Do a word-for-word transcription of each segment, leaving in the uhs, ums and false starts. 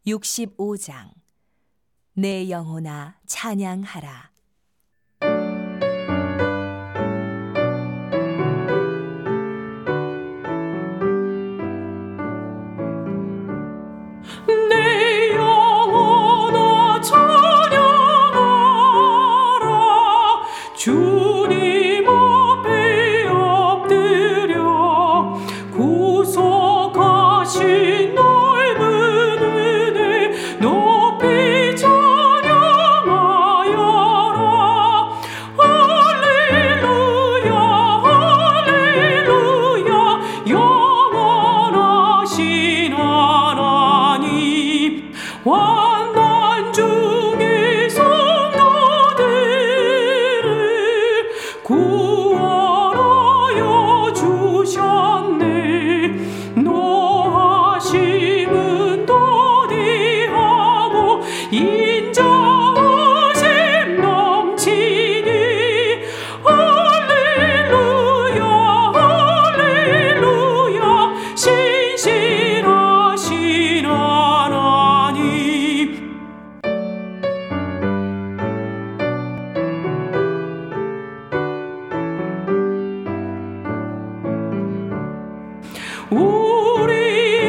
육십오 장. 내 영혼아 찬양하라. 내 영혼아 찬양하라. 주님 앞에 엎드려 구속하신 넓은 은혜 높이 찬양하여라. 할렐루야 할렐루야. 영원하신 하나님 환난 중에 성도들을 구원하여 주셨네. 노하심은 더디하고 인자하심 넘치니. 할렐루야 할렐루야. 신실하신 하나님. 우리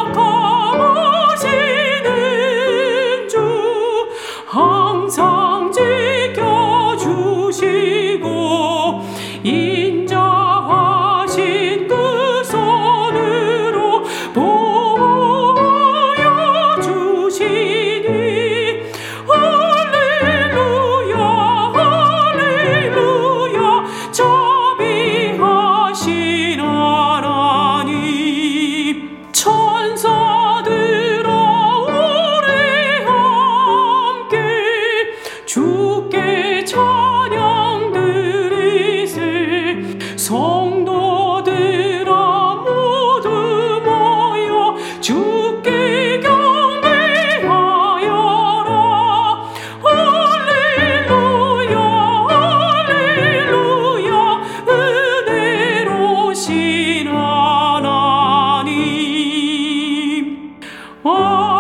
약함하시는 주 항상 지켜주시고 인자하신 그 손으로 보호하여 주시니. 할렐루야 할렐루야. 자비하신 하나님. 천사들아 오래 함께 주께 찬양 드리세. 성도들아 모두 모여 주께 경배하여라. 할렐루야 할렐루야. 은혜로우신 하나님.